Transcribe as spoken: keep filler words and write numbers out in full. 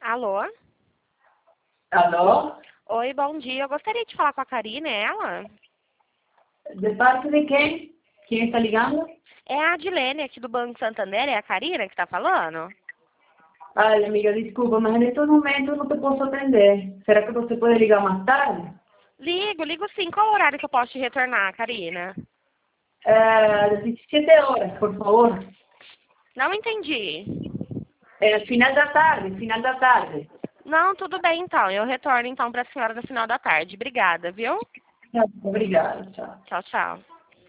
Alô? Alô? Oi, bom dia. Eu gostaria de falar com a Karina, é ela? De parte de quem? Quem está ligando? É a Adilene aqui do Banco Santander, é a Karina que está falando? Ai, amiga, desculpa, mas neste momento eu não te posso atender. Será que você pode ligar mais tarde? Ligo, ligo sim. Qual o horário que eu posso te retornar, Karina? É, dezessete horas, por favor. Não entendi. É, final da tarde, final da tarde. Não, tudo bem então. Eu retorno então para a senhora no final da tarde. Obrigada, viu? Obrigada, tchau. Tchau, tchau.